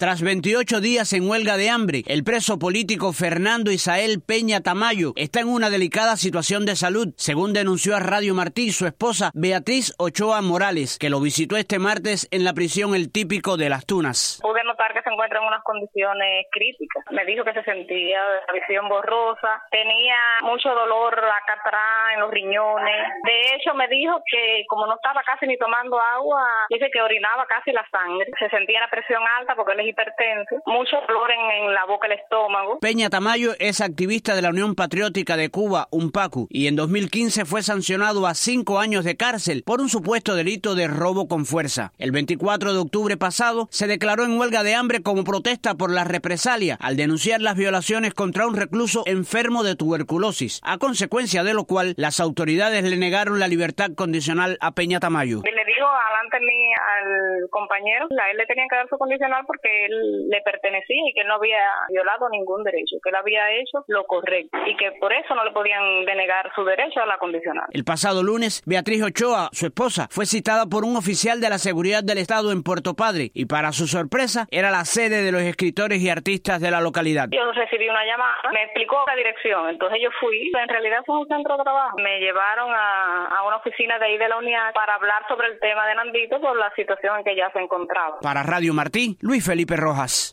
Tras 28 días en huelga de hambre, el preso político Fernando Isael Peña Tamayo está en una delicada situación de salud, según denunció a Radio Martí su esposa Beatriz Ochoa Morales, que lo visitó este martes en la prisión El Típico de Las Tunas. Pude notar que se encuentra en unas condiciones críticas. Me dijo que se sentía la visión borrosa, tenía mucho dolor acá atrás en los riñones. De hecho, me dijo que como no estaba casi ni tomando agua, dice que orinaba casi la sangre. Se sentía la presión alta porque él es hipertenso, mucho dolor en la boca, el estómago. Peña Tamayo es activista de la Unión Patriótica de Cuba, UNPACU, y en 2015 fue sancionado a 5 años de cárcel por un supuesto delito de robo con fuerza. El 24 de octubre pasado se declaró en huelga de hambre como protesta por la represalia al denunciar las violaciones contra un recluso enfermo de tuberculosis, a consecuencia de lo cual las autoridades le negaron la libertad condicional a Peña Tamayo. Le dijo alante mí al compañero, a él le tenían que dar su condicional porque él le pertenecía y que él no había violado ningún derecho, que él había hecho lo correcto y que por eso no le podían denegar su derecho a la condicional. El pasado lunes, Beatriz Ochoa, su esposa, fue citada por un oficial de la seguridad del Estado en Puerto Padre y para su sorpresa era la sede de los escritores y artistas de la localidad. Yo recibí una llamada, me explicó la dirección, entonces yo fui, en realidad fue un centro de trabajo. Me llevaron a una oficina de ahí de la unidad para hablar sobre el tema de Nandito por la situación en que ya se encontraba. Para Radio Martí, Luis Felipe Rojas.